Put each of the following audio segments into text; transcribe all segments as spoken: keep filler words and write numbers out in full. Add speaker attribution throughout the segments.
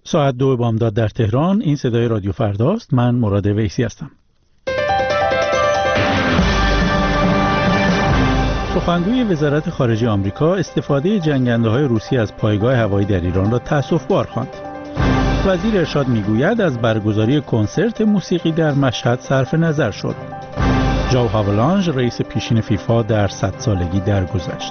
Speaker 1: ساعت دو بامداد در تهران. این صدای رادیو فرداست. من مراد ویسی هستم. سخنگوی وزارت خارجه آمریکا استفاده جنگنده‌های روسی از پایگاه هوایی در ایران را تأسف‌بار خواند. وزیر ارشاد میگوید از برگزاری کنسرت موسیقی در مشهد صرف نظر شد. ژائو هاولانژ رئیس پیشین فیفا در صد سالگی درگذشت.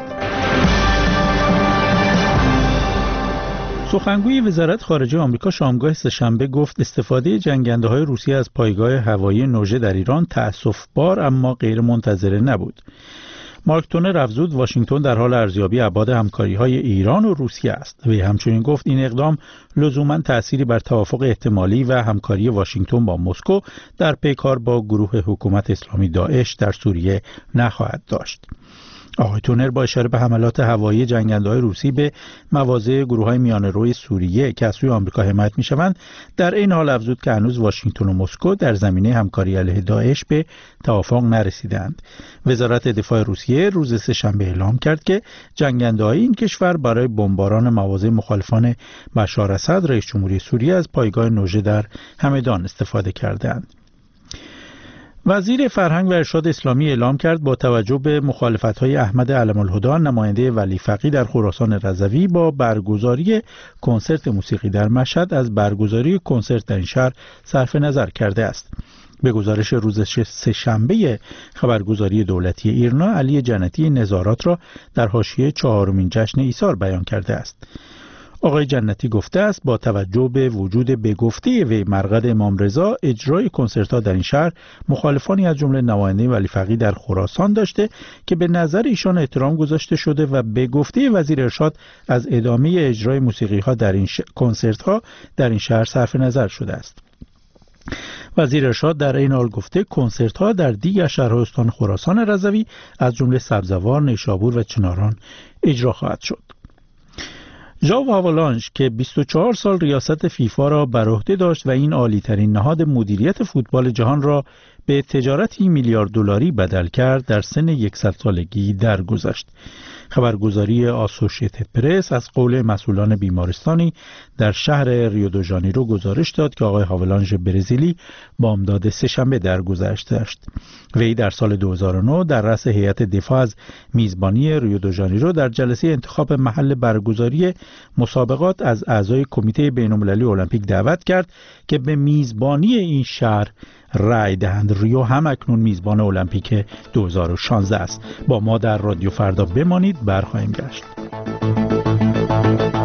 Speaker 1: سخنگوی وزارت خارجه آمریکا شامگاه سه‌شنبه گفت استفاده جنگنده‌های روسیه از پایگاه هوایی نوژه در ایران تأسف‌بار اما غیر منتظره نبود. مارک تونر افزود واشنگتن در حال ارزیابی ابعاد همکاری‌های ایران و روسیه است. وی همچنین گفت این اقدام لزوماً تأثیری بر توافق احتمالی و همکاری واشنگتن با مسکو در پیکار با گروه حکومت اسلامی داعش در سوریه نخواهد داشت. آقای تونر با اشاره به حملات هوایی جنگنده‌های روسی به مواضع گروه‌های میانه‌روی سوریه که از سوی آمریکا حمایت می‌شوند در این حال افزود که هنوز واشنگتن و مسکو در زمینه همکاری علیه داعش به توافق نرسیدند. وزارت دفاع روسیه روز سه‌شنبه اعلام کرد که جنگنده‌های این کشور برای بمباران مواضع مخالفان بشار اسد رئیس جمهوری سوریه از پایگاه نوژه در همدان استفاده کردند. وزیر فرهنگ و ارشاد اسلامی اعلام کرد با توجه به مخالفت‌های احمد علم الهدی نماینده ولی فقیه در خراسان رضوی با برگزاری کنسرت موسیقی در مشهد از برگزاری کنسرت در این شهر صرف نظر کرده است. به گزارش روز سه‌شنبه خبرگزاری دولتی ایرنا، علی جنتی نظارات را در حاشیه چهارمین جشن ایثار بیان کرده است. آقای جنتی گفته است با توجه به وجود به گفته وی مرقد امام رضا اجرای کنسرت‌ها در این شهر مخالفانی از جمله نماینده ولی فقیه در خراسان داشته که به نظر ایشان احترام گذاشته شده و به گفته وزیر ارشاد از ادامه اجرای موسیقی‌ها در این ش... کنسرت‌ها در این شهر صرف نظر شده است. وزیر ارشاد در این حال گفته کنسرت‌ها در دیگر شهرهای استان خراسان رضوی از جمله سبزوار، نیشابور و چناران اجرا خواهد شد. ژائو هاولانژ که بیست و چهار سال ریاست فیفا را بر عهده داشت و این عالی‌ترین نهاد مدیریت فوتبال جهان را به تجارتی میلیارد دلاری بدل کرد، در سن صد سالگی درگذشت. خبرگزاری آسوشیتد پرس از قول مسئولان بیمارستانی در شهر ریو دو ژانیرو گزارش داد که آقای هاولانژ برزیلی بامداد سه‌شنبه درگذشت. وی در سال دو هزار و نه در رأس هیئت دفاع از میزبانی ریو دو ژانیرو در جلسه انتخاب محل برگزاری مسابقات از اعضای کمیته بین‌المللی المپیک دعوت کرد که به میزبانی این شهر رای دهند. ریو هم اکنون میزبان المپیک دو هزار و شانزده است. با ما در رادیو فردا بمانید، برخواهیم گشت.